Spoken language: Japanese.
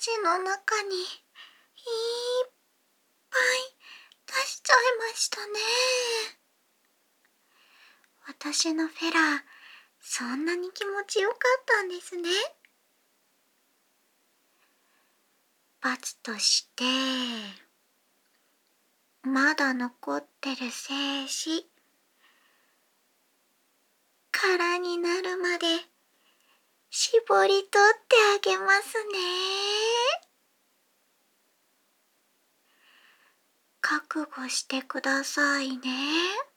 口の中にいっぱい出しちゃいましたね。私のフェラー、そんなに気持ちよかったんですね。罰として、まだ残ってる精子、空になるまで絞り取ってあげますね。覚悟してくださいね。